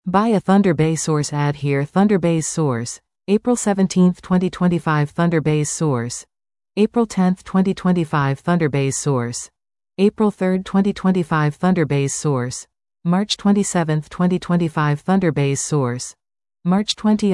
Buy a Thunderbase source ad here. Thunderbase source. April 17, 2025. Thunderbase source. April 10, 2025. Thunderbase source. April 3, 2025. Thunderbase source. March 27, 2025. Thunderbase source. March 20,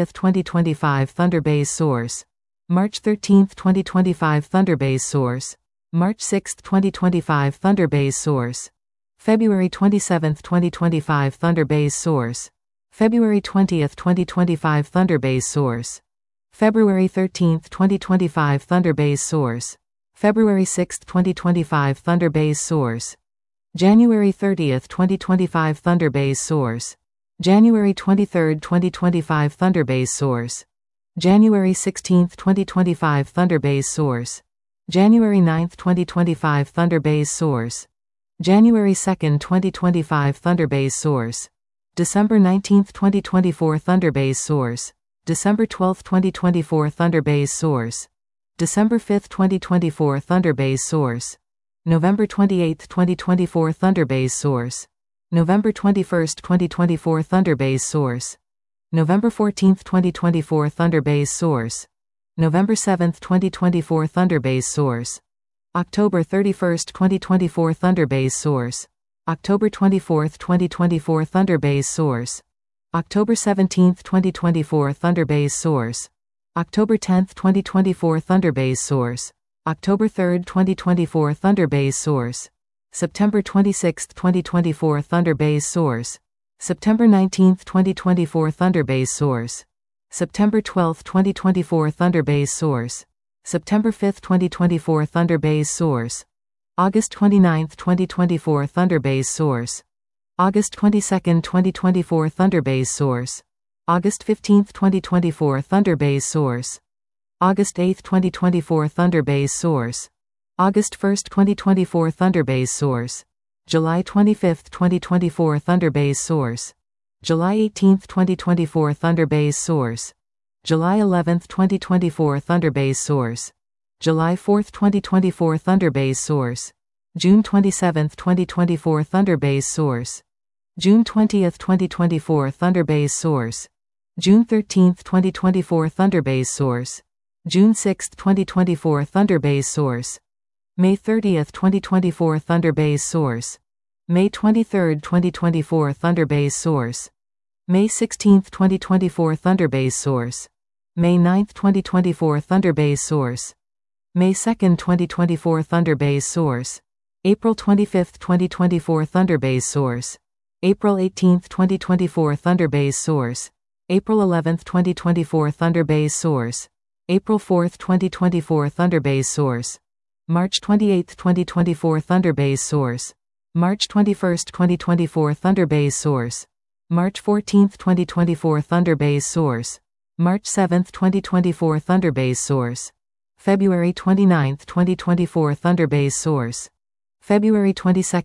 2025. Thunderbase source. March 13, 2025. Thunderbase source. March 6, 2025. Thunderbase source. February 27, 2025. Thunderbase source. February 20, 2025. Thunderbase source. February 13, 2025. Thunderbase source. February 6, 2025. Thunderbase source. January 30, 2025. Thunderbase source. January 23, 2025. Thunderbase source. January 16, 2025. Thunderbase source. January 9, 2025. Thunderbase source. January 2, 2025. Thunderbase source. December 19, 2024. Thunderbase source. December 12, 2024. Thunderbase source. December 5, 2024. Thunderbase source. November 28, 2024. Thunderbase source. November 21, 2024. Thunderbase source. November 14, 2024. Thunderbase source. November 7, 2024. Thunderbase source. October 31, 2024. Thunderbase source. October 24, 2024. Thunderbase source. October 17, 2024. Thunderbase source. October 10, 2024. Thunderbase source. October 3, 2024. Thunderbase source. September 26, 2024. Thunderbase source. September 19, 2024. Thunderbase source. September 12, 2024. Thunderbase source. September 5, 2024. Thunderbase source. August 29, 2024. Thunderbase source. August 22, 2024. Thunderbase source. August 15, 2024. Thunderbase source. August 8, 2024. Thunderbase source. August 1, 2024. Thunderbase source. July 25, 2024. Thunderbase source. July 18, 2024. Thunderbase source. July 11, 2024. Thunderbase source. July 4, 2024. Thunderbase source. June 27, 2024. Thunderbase source. June 20, 2024. Thunderbase source. June 13, 2024. Thunderbase source. June 6, 2024. Thunderbase source. May 30, 2024. Thunderbase source. May 23, 2024. Thunderbase source. May 16, 2024. Thunderbase source. May 9, 2024. Thunderbase source. May 2, 2024. Thunderbase source. April 25, 2024. Thunderbase source. April 18, 2024. Thunderbase source. April 11, 2024. Thunderbase source. April 4, 2024. Thunderbase source. March 28, 2024. Thunderbase source. March 21, 2024. Thunderbase source. March 14, 2024. Thunderbase source. March 7, 2024. Thunderbase source. February 29, 2024. Thunderbase source. February 22,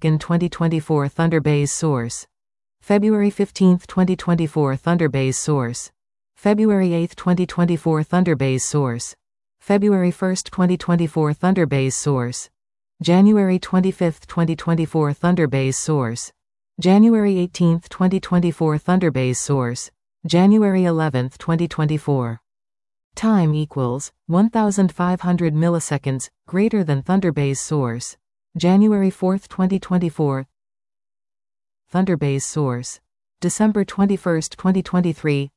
2024. Thunderbase source. February 15, 2024. Thunderbase source. February 8, 2024. Thunderbase source. February 1, 2024. Thunderbase source. January 25, 2024. Thunderbase source. January 18, 2024. Thunderbase source. January 11, 2024. Time equals 1500 milliseconds greater than Thunderbase source. January 4, 2024. Thunderbase source. December 21, 2023.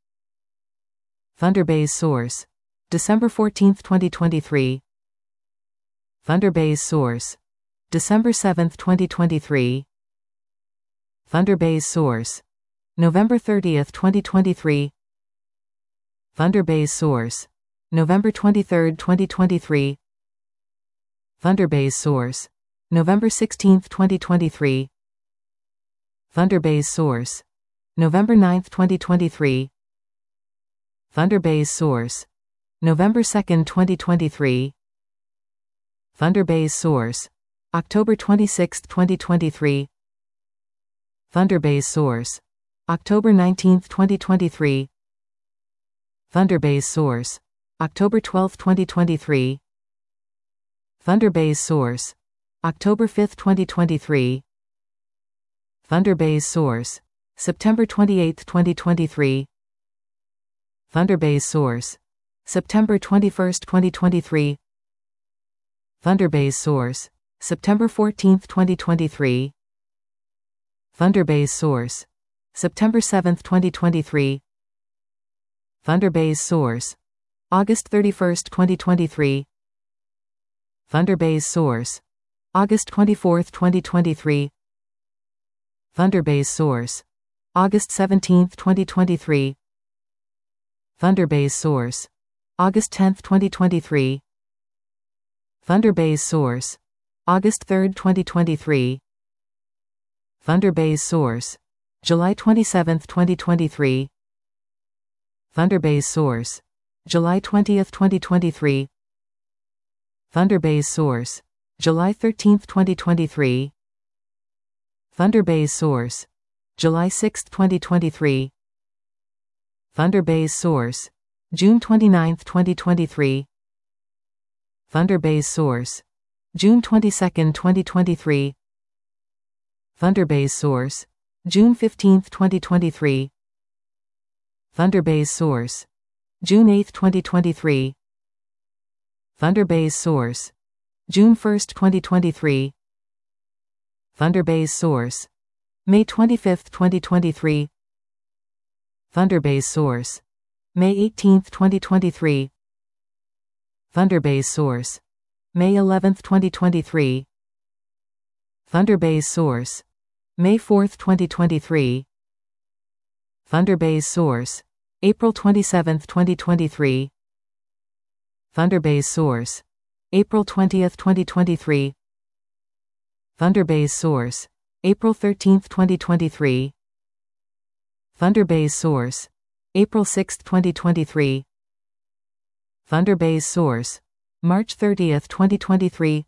Thunderbase source. December 14, 2023. Thunderbase source. December 7, 2023. Thunderbase source. November 30, 2023. Thunderbase source. November 23, 2023. Thunderbase source. November 16, 2023. Thunderbase source. November 9, 2023. Thunderbase source. November 2, 2023. Thunderbase source. October 26, 2023. Thunderbase source. October 19, 2023. Thunderbase source. October 12, 2023. Thunderbase source. October 5, 2023. Thunderbase source. September 28, 2023. Thunderbase source. September 21, 2023. Thunderbase source. September 14, 2023. Thunderbase source. September 7, 2023. Thunderbase source. August 31, 2023. Thunderbase source. August 24, 2023. Thunderbase source. August 17, 2023. Thunderbase source. August 10, 2023. Thunderbase source. August 3, 2023. Thunderbase source. July 27, 2023. Thunderbase source. July 20, 2023. Thunderbase source. July 13, 2023. Thunderbase source. July 6, 2023. Thunderbase source. June 29, 2023. Thunderbase source. June 22, 2023. Thunderbase source. June 15, 2023. Thunderbase source. June 8, 2023. Thunderbase source. June 1, 2023. Thunderbase source. May 25, 2023. Thunderbase source. May 18, 2023. Thunderbase source. May 11, 2023. Thunderbase source. May 4, 2023. Thunderbase source. April 27, 2023. Thunderbase source. April 20, 2023. Thunderbase source. April 13, 2023. Thunderbase source. April 6, 2023. Thunderbase source. March 30, 2023.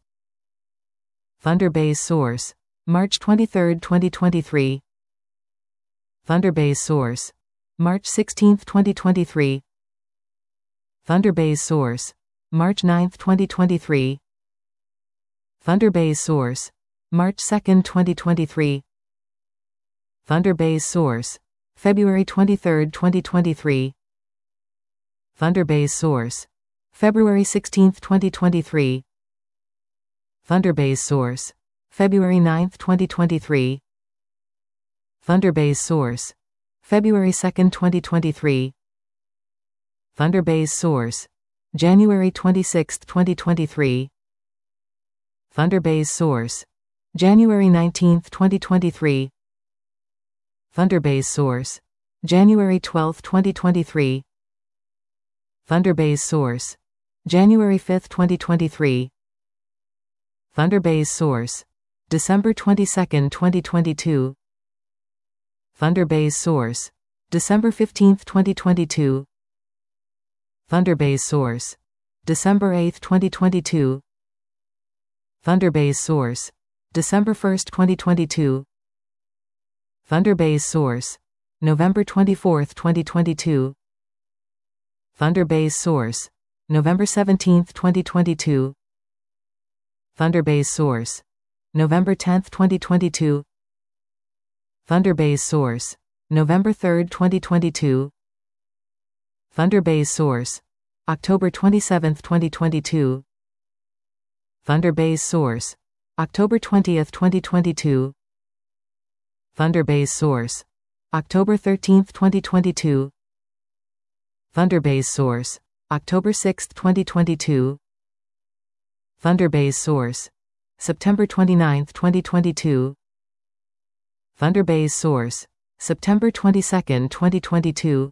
Thunderbase source. March 23, 2023. Thunderbase source. March 16, 2023. Thunderbase source. March 9, 2023. Thunderbase source. March 2, 2023. Thunderbase source. February 23, 2023. Thunderbase source. February 16, 2023. Thunderbase source. February 9, 2023. Thunderbase source. February 2, 2023. Thunderbase source. January 26, 2023. Thunderbase source. January 19, 2023. Thunderbase source. January 12, 2023. Thunderbase source. January 5, 2023. Thunderbase source. December 22, 2022. Thunderbase source. December 15, 2022. Thunderbase source. December 8, 2022. Thunderbase source. December 1, 2022. Thunderbase source. November 24, 2022. Thunderbase source. November 17, 2022. Thunderbase source. November 10, 2022. Thunderbase source. November 3, 2022. Thunderbase source. October 27, 2022. Thunderbase source. October 20, 2022. Thunderbase source. October 13, 2022. Thunderbase source. October 6, 2022. Thunderbase source. September 29, 2022. Thunderbase source. September 22, 2022.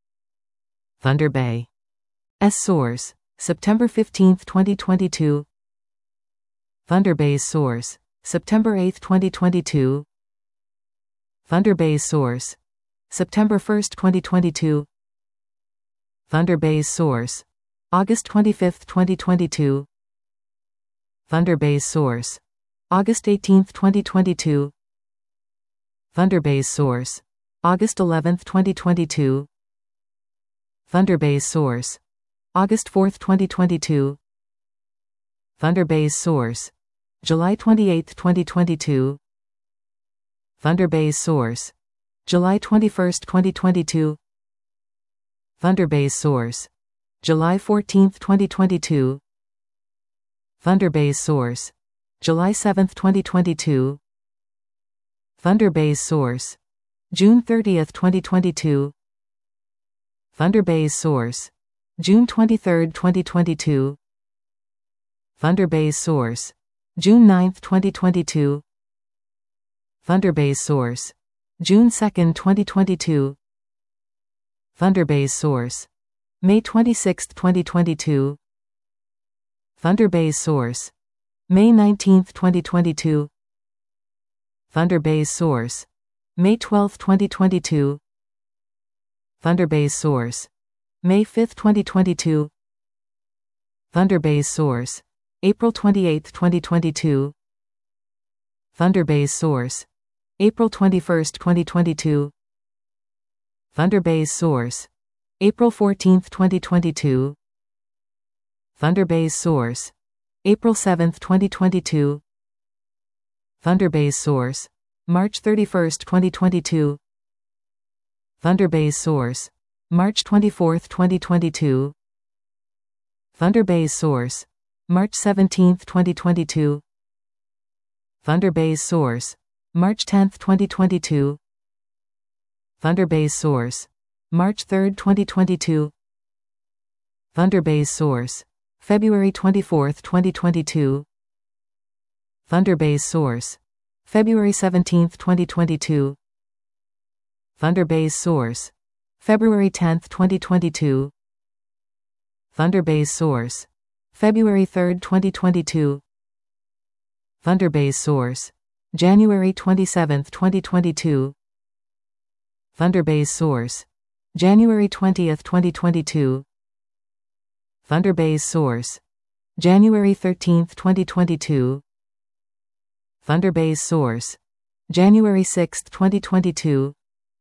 Thunderbase source. September 15, 2022. Thunderbase source. September 8, 2022. Thunderbase source. September 1, 2022. Thunderbase source. August 25, 2022. Thunderbase source. August 18, 2022. Thunderbase source. August 11, 2022. Thunderbase source. August 4, 2022. Thunderbase source. July 28, 2022. Thunderbase source. July 21, 2022. Thunderbase source. July 14, 2022. Thunderbase source. July 7, 2022. Thunderbase source. June 30, 2022. Thunderbase source. June 23, 2022. Thunderbase source. June 9, 2022. Thunderbase source. June 2, 2022. Thunderbase source. May 26, 2022. Thunderbase source. May 19, 2022. Thunderbase source. May 12, 2022. Thunderbase source. May 5, 2022. Thunderbase source. April 28, 2022. Thunderbase source. April 21, 2022. Thunderbase source. April 14, 2022. Thunderbase source. April 7, 2022. Thunderbase source. March 31, 2022. Thunderbase source. March 24, 2022. Thunderbase source. March 17, 2022. Thunderbase source. March 10, 2022. Thunderbase source. March 3, 2022. Thunderbase source. February 24, 2022. Thunderbase source. February 17, 2022. Thunderbase source. February 10, 2022. Thunderbase source. February 3, 2022. Thunderbase source. January 27, 2022. Thunderbase source. January 20, 2022. Thunderbase source. January 13, 2022. Thunderbase source. January 6, 2022.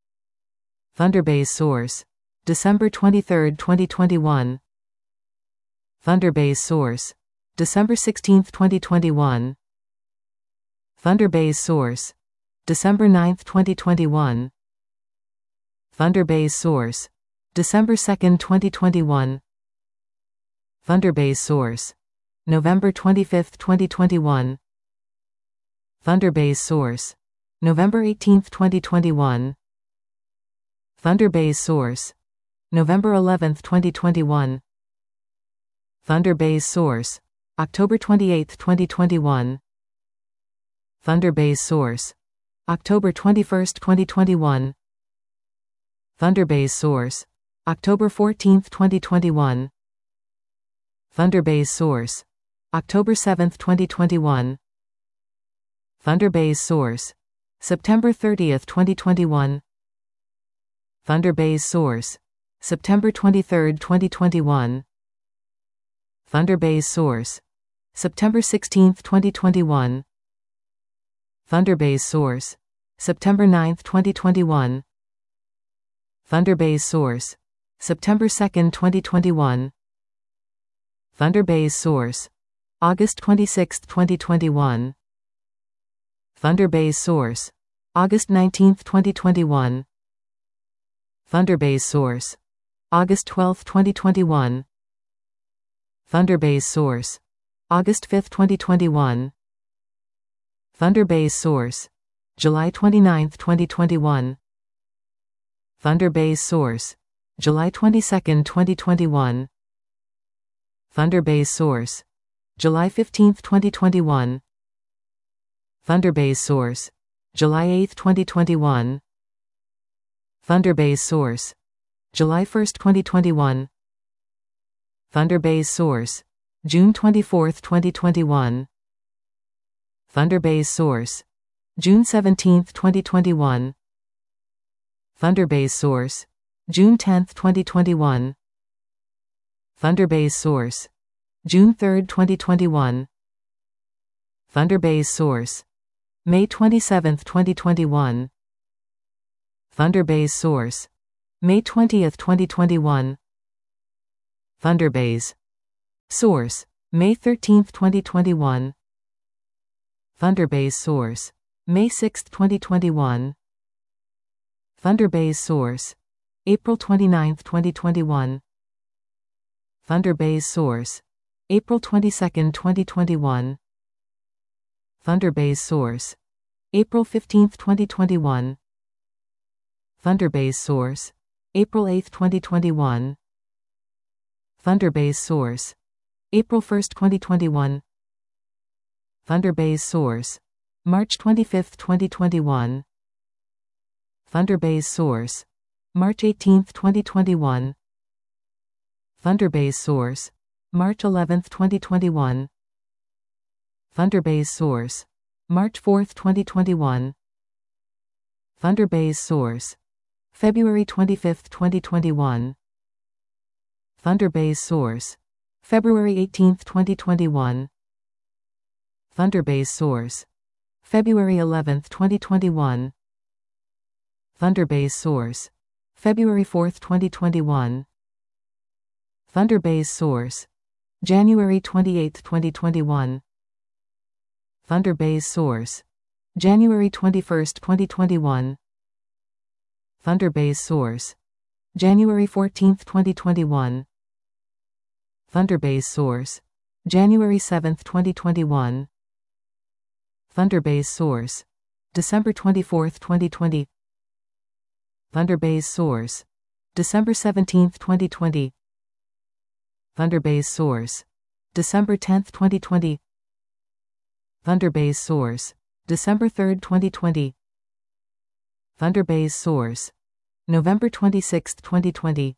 Thunderbase source. December 23, 2021. Thunderbase source. December 16, 2021. Thunderbase source. December 9, 2021. Thunderbase source. December 2, 2021. Thunderbase source. November 25, 2021. Thunderbase source. November 18, 2021. Thunderbase source. November 11, 2021. Thunderbase source. October 28, 2021. Thunderbase source. October 21, 2021. Thunderbase source. October 14, 2021. Thunderbase source. October 7, 2021. Thunderbase source. September 30, 2021. Thunderbase source. September 23, 2021. Thunderbase source. September 16, 2021. Thunderbase source. September 9, 2021. Thunderbase source. September 2, 2021. Thunderbase source. August 26, 2021. Thunderbase source. August 19, 2021. Thunderbase source. August 12, 2021. Thunderbase source. August 5, 2021. Thunderbase source. July 29, 2021. Thunderbase source. July 22, 2021. Thunderbase source. July 15, 2021. Thunderbase source. July 8, 2021. Thunderbase source. July 1, 2021. Thunderbase source. June 24, 2021. Thunderbase source. June 17, 2021. Thunderbase source. June 10, 2021. Thunderbase source. June 3, 2021. Thunderbase source. May 27, 2021. Thunderbase source. May 20, 2021. Thunderbase source. May 13, 2021. Thunderbase source. May 6, 2021. Thunderbase source. April 29, 2021. Thunderbase source. April 22, 2021. Thunderbase source. April 15, 2021. Thunderbase source. April 8, 2021. Thunderbase source. April 1, 2021. Thunderbase source. March 25, 2021. Thunderbase source. March 18, 2021. Thunderbase source. March 11, 2021. Thunderbase source. March 4, 2021. Thunderbase source. February 25, 2021. Thunderbase source. February 18, 2021. Thunderbase source. February 11, 2021. Thunderbase source. February 4, 2021. Thunderbase source. January 28, 2021. Thunderbase source. January 21, 2021. Thunderbase source. January 14, 2021. Thunderbase source. January 7, 2021. Thunderbase source. December 24, 2020. Thunderbase source. December 17, 2020. Thunderbase source. December 10, 2020. Thunderbase source. December 3, 2020. Thunderbase source. November 26, 2020.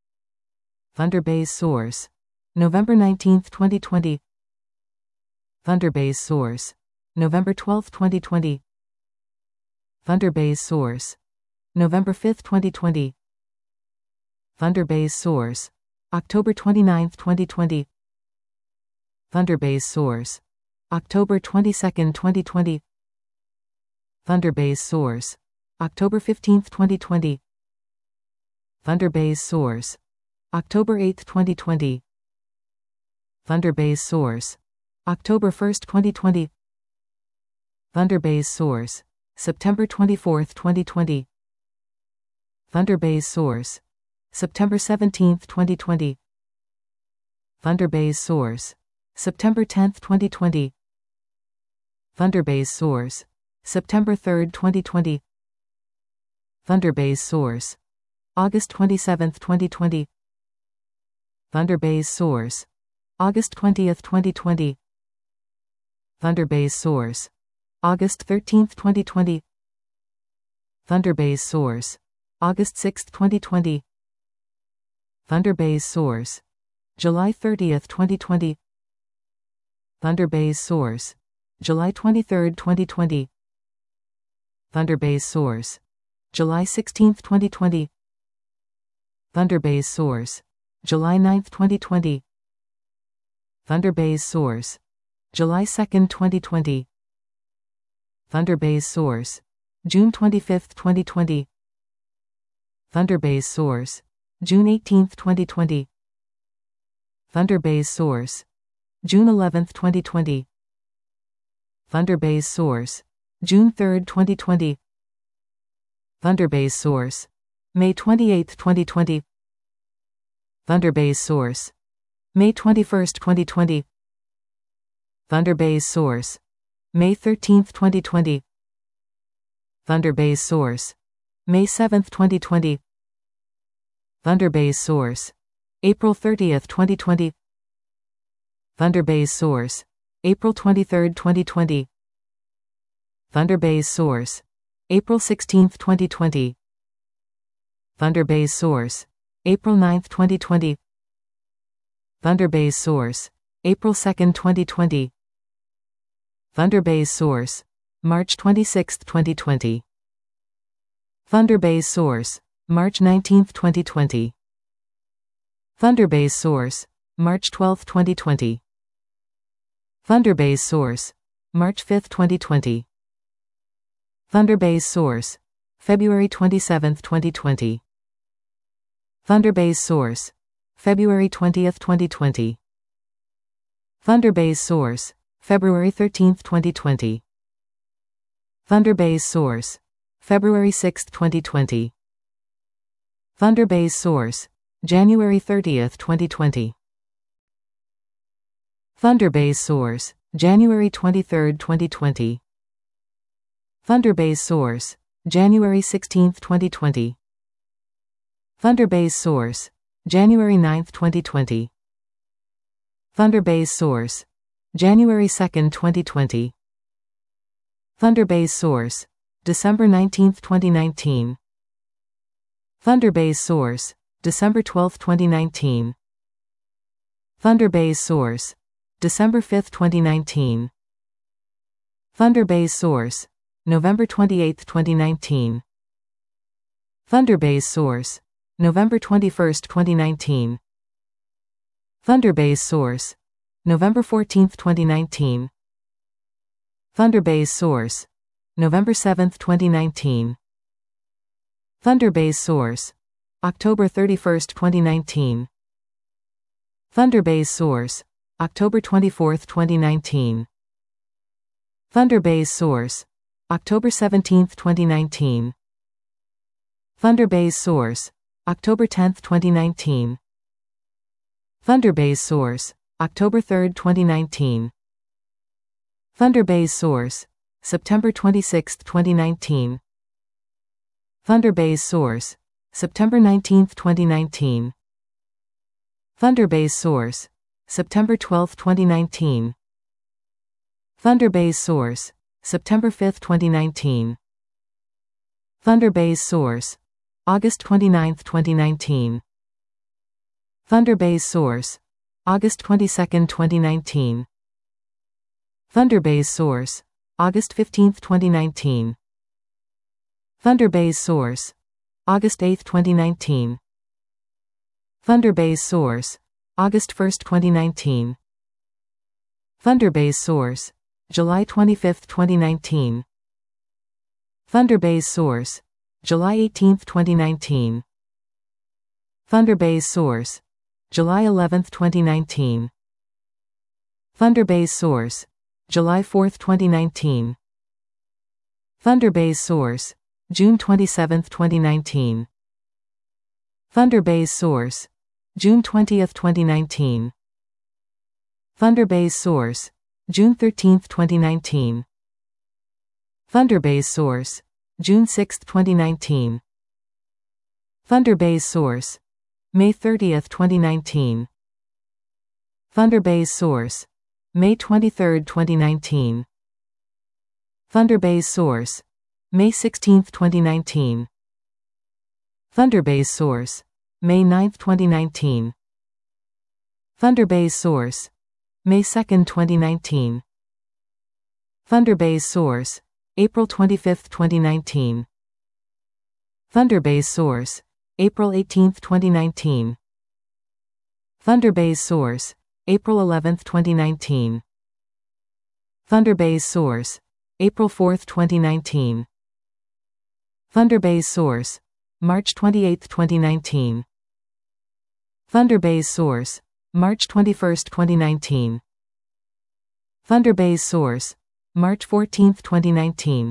Thunderbase source. November 19, 2020. Thunderbase source. November 12, 2020. Thunderbase source. November 5, 2020. Thunderbase source. October 29, 2020. Thunderbase source. October 22, 2020. Thunderbase source. October 15, 2020. Thunderbase source. October 8, 2020. Thunderbase source. October 1, 2020. Thunderbase source. September 24, 2020. Thunderbase source. September 17, 2020. Thunderbase source. September 10, 2020. Thunderbase source. September 3, 2020. Thunderbase source. August 27, 2020. Thunderbase source. August 20, 2020. Thunderbase source. August 13, 2020. Thunderbase source. August 6, 2020. Thunderbase source. July 30, 2020. Thunderbase source. July 23, 2020. Thunderbase source. July 16, 2020. Thunderbase source. July 9, 2020. Thunderbase source. July 2, 2020. Thunderbase source. June 25, 2020. Thunderbase source. June 18, 2020. Thunderbase source. June 11, 2020. Thunderbase source. June 3, 2020. Thunderbase source. May 28, 2020. Thunderbase source. May 21, 2020. Thunderbase source. May 13, 2020. Thunderbase source. May 7, 2020. Thunderbase source. April 30, 2020. Thunderbase source. April 23, 2020. Thunderbase source. April 16, 2020. Thunderbase source. April 9, 2020. Thunderbase source. April 2, 2020. Thunderbase source. March 26, 2020. Thunderbase source. March 19, 2020. Thunderbase source. March 12, 2020. Thunderbase source. March 5, 2020. Thunderbase source. February 27, 2020. Thunderbase source. February 20, 2020. Thunderbase source. February 13, 2020. Thunderbase source. February 6, 2020. Thunderbase source, January 30, 2020. Thunderbase source, January 23, 2020. Thunderbase source, January 16, 2020. Thunderbase source, January 9, 2020. Thunderbase source, January 2, 2020. Thunderbase source, December 19, 2019. Thunderbase source, December 12, 2019. Thunderbase source, December 5, 2019. Thunderbase source, November 28, 2019. Thunderbase source, November 21, 2019. Thunderbase source, November 14, 2019. Thunderbase source, November 7, 2019. Thunderbase source, October 31, 2019. Thunderbase source, October 24, 2019. Thunderbase source, October 17, 2019. Thunderbase source, October 10, 2019. Thunderbase source, October 3, 2019. Thunderbase source, September 26, 2019. Thunderbase source, September 19, 2019. Thunderbase source, September 12, 2019. Thunderbase source, September 5, 2019. Thunderbase source, August 29, 2019. Thunderbase source, August 22, 2019. Thunderbase source, August 15, 2019. Thunderbase source, August 8, 2019. Thunderbase source, August 1, 2019. Thunderbase source, July 25, 2019. Thunderbase source, July 18, 2019. Thunderbase source, July 11, 2019. Thunderbase source, July 4, 2019. Thunderbase source, June 27, 2019. Thunderbase source, June 20, 2019. Thunderbase source, June 13, 2019. Thunderbase source, June 6, 2019. Thunderbase source, May 30, 2019. Thunderbase source, May 23, 2019. Thunderbase source, May 16, 2019. Thunderbase source, May 9, 2019. Thunderbase source, May 2, 2019. Thunderbase source, April 25, 2019. Thunderbase source, April 18, 2019. Thunderbase source, April 11, 2019. Thunderbase source, April 4, 2019. Thunderbase source, March 28, 2019. Thunderbase source, March 21, 2019. Thunderbase source, March 14, 2019.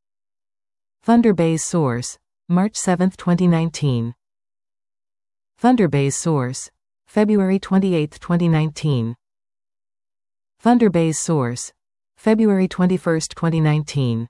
Thunderbase source, March 7, 2019. Thunderbase source, February 28, 2019. Thunderbase source, February 21, 2019.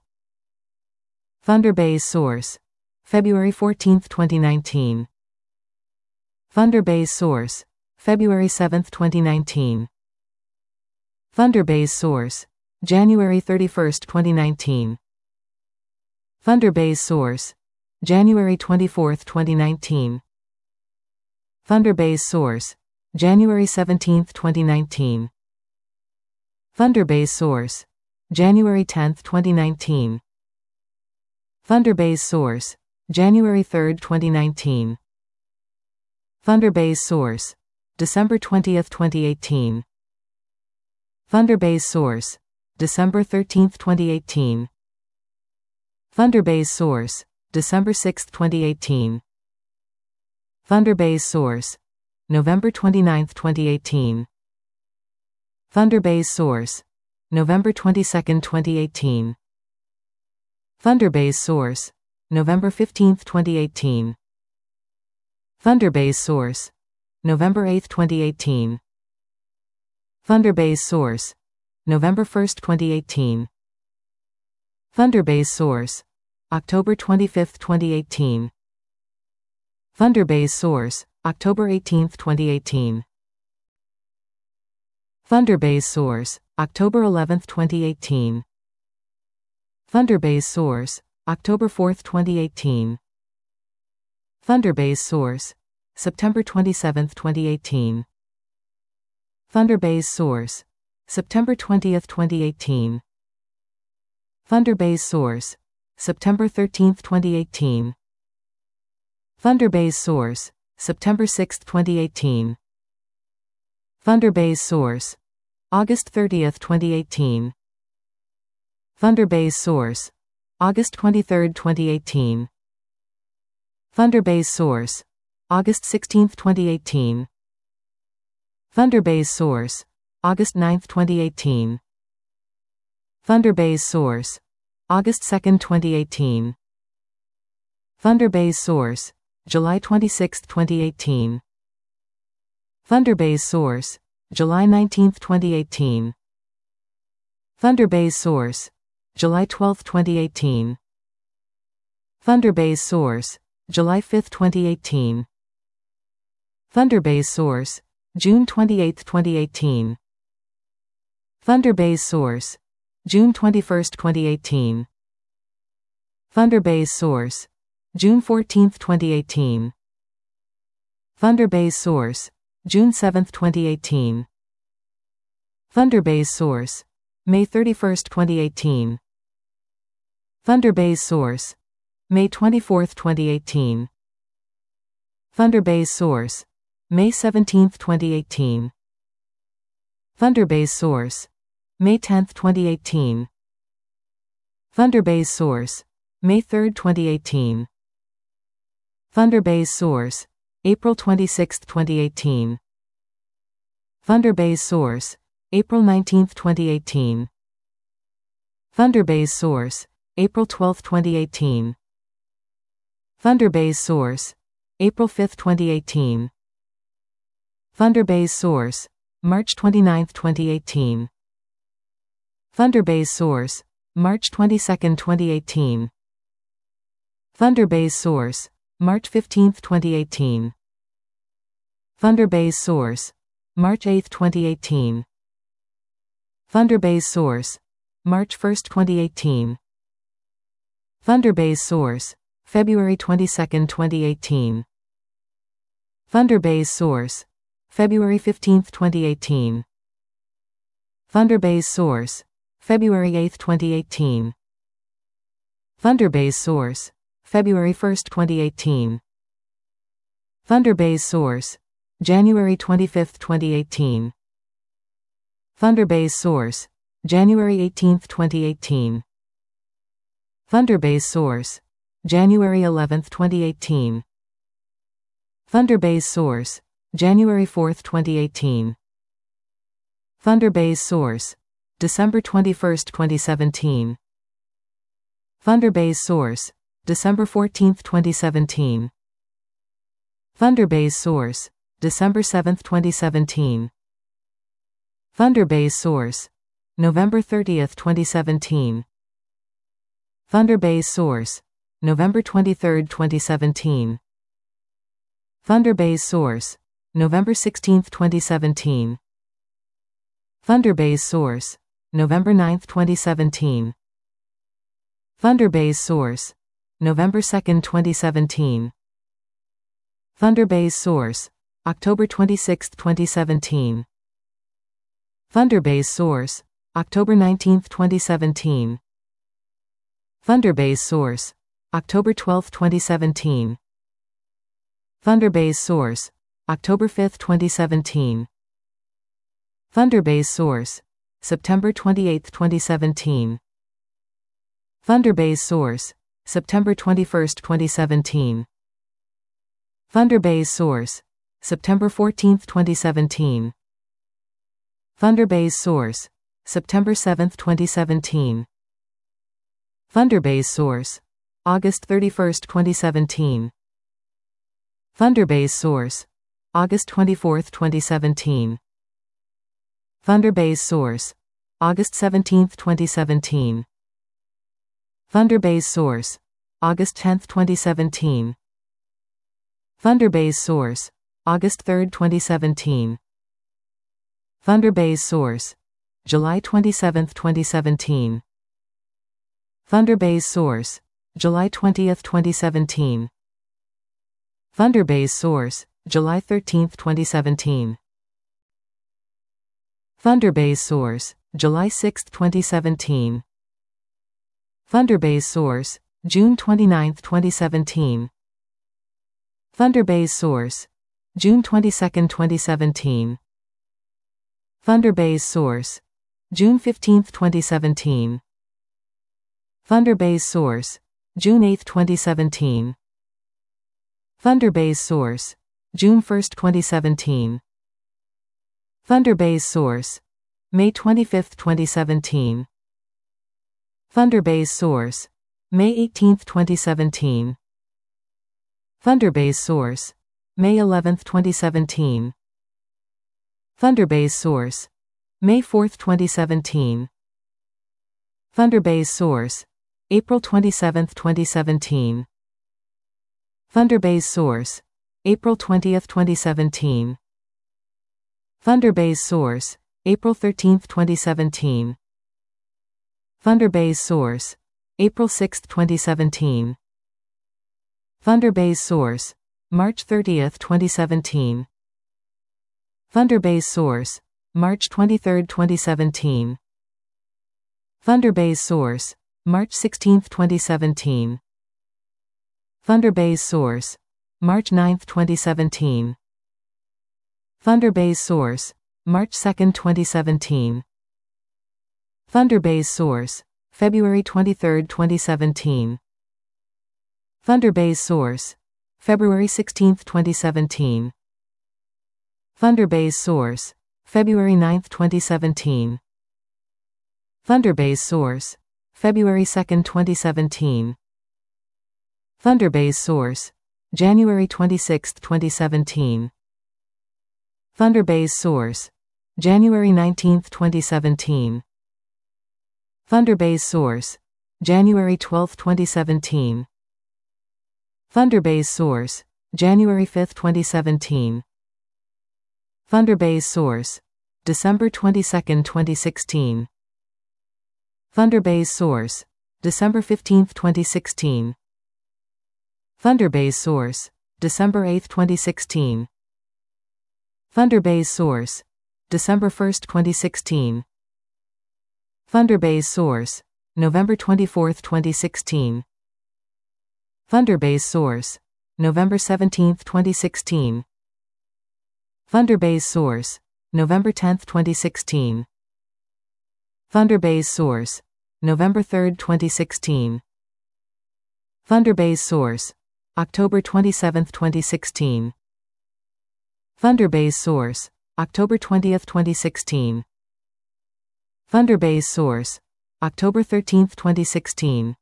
Thunderbase source, February 14, 2019. Thunderbase source, February 7, 2019. Thunderbase source, January 31, 2019. Thunderbase source, January 24, 2019. Thunderbase source, January 17, 2019. Thunderbase source, January 10, 2019. Thunderbase source, January 3, 2019. Thunderbase source, December 20, 2018. Thunderbase source, December 13, 2018. Thunderbase source, December 6, 2018. Thunderbase source, November 29, 2018. Thunderbase source, November 22, 2018. Thunderbase source, November 15, 2018. Thunderbase source, November 8, 2018. Thunderbase source, November 1, 2018. Thunderbase source, October 25, 2018. Thunderbase source, October 18, 2018. Thunderbase source, October 11, 2018. Thunderbase source, October 4, 2018. Thunderbase source, September 27, 2018. Thunderbase source, September 20, 2018. Thunderbase source, September 13, 2018. Thunderbase source, September 6, 2018. Thunderbase source, August 30, 2018. Thunderbase source, August 23, 2018. Thunderbase source, August 16, 2018. Thunderbase source, August 9, 2018. Thunderbase source, August 2, 2018. Thunderbase source, July 26, 2018. Thunderbase source, July 19, 2018. Thunderbase source, July 12, 2018. Thunderbase source, July 5, 2018. Thunderbase source, June 28, 2018. Thunderbase source, June 21, 2018. Thunderbase source, June 14, 2018. Thunderbase source, June 7, 2018. Thunderbase source, May 31, 2018. Thunderbase source, May 24, 2018. Thunderbase source, May 17, 2018. Thunderbase source, May 10, 2018. Thunderbase source, May 3, 2018. Thunderbase source, April 26, 2018. Thunderbase source, April 19, 2018. Thunderbase source, April 12, 2018. Thunderbase source, April 5, 2018. Thunderbase source, March 29, 2018. Thunderbase source, March 22, 2018. Thunderbase source, March 15, 2018. Thunderbase source, March 8, 2018. Thunderbase source, March 1, 2018. Thunderbase source, February 22, 2018. Thunderbase source, February 15, 2018. Thunderbase source, February 8, 2018. Thunderbase source, February 1, 2018. Thunderbase source, January 25, 2018. Thunderbase source, January 18, 2018. Thunderbase source, January 11, 2018. Thunderbase source, January 4, 2018. Thunderbase source, December 21, 2017. Thunderbase source, December 14, 2017. Thunderbase source, December 7, 2017. Thunderbase source, November 30, 2017. Thunderbase source, November 23, 2017. Thunderbase source, November 16, 2017. Thunderbase source, November 9, 2017. Thunderbase source, November 2, 2017. Thunderbase source, October 26, 2017. Thunderbase source, October 19, 2017. Thunderbase source, October 12, 2017. Thunderbase source, October 5, 2017. Thunderbase source, September 28, 2017. Thunderbase source, September 21, 2017. Thunderbase source, September 14, 2017. Thunderbase source, September 7, 2017. Thunderbase source, August 31, 2017. Thunderbase source, August 24, 2017. Thunderbase source, August 17, 2017. Thunderbase source, August 10, 2017. Thunderbase source, August 3, 2017. Thunderbase source, July 27, 2017. Thunderbase source, July 20, 2017. Thunderbase source, July 13, 2017. Thunderbase source, July 6, 2017. Thunderbase source, June 29, 2017. Thunderbase source, June 22, 2017. Thunderbase source, June 15, 2017. Thunderbase source, June 8, 2017. Thunderbase source, June 1, 2017. Thunderbase source, May 25, 2017. Thunderbase source, May 18, 2017. Thunderbase source, May 11, 2017. Thunderbase source, May 4, 2017. Thunderbase source, April 27, 2017. Thunderbase source, April 20, 2017. Thunderbase source, April 13, 2017. Thunderbase source, April 6, 2017. Thunderbase source, March 30, 2017. Thunderbase source, March 23, 2017. Thunderbase source, March 16, 2017. Thunderbase source, March 9, 2017. Thunderbase source, March 2, 2017. Thunderbase source, February 23, 2017. Thunderbase source, February 16, 2017. Thunderbase source, February 9, 2017. Thunderbase source, February 2, 2017. Thunderbase source, January 26, 2017. Thunderbase source, January 19, 2017. Thunderbase source, January 12, 2017. Thunderbase source, January 5, 2017. Thunderbase source, December 22, 2016. Thunderbase source, December 15, 2016. Thunderbase source, December 8, 2016. Thunderbase source, December 1, 2016. Thunderbase source, November 24, 2016. Thunderbase source, November 17, 2016. Thunderbase source, November 10, 2016. Thunderbase source, November 3, 2016. Thunderbase source, October 27, 2016. Thunderbase source, October 20, 2016. Thunderbase source, October 13, 2016.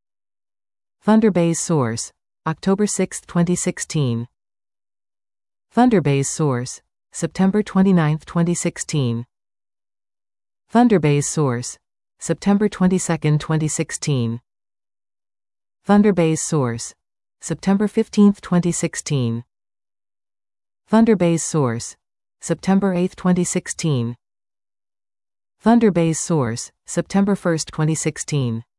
Thunderbase source, October 6, 2016. Thunderbase source, September 29, 2016. Thunderbase source, September 22, 2016. Thunderbase source, September 15, 2016. Thunderbase source, September 8, 2016. Thunderbase source, September 1, 2016.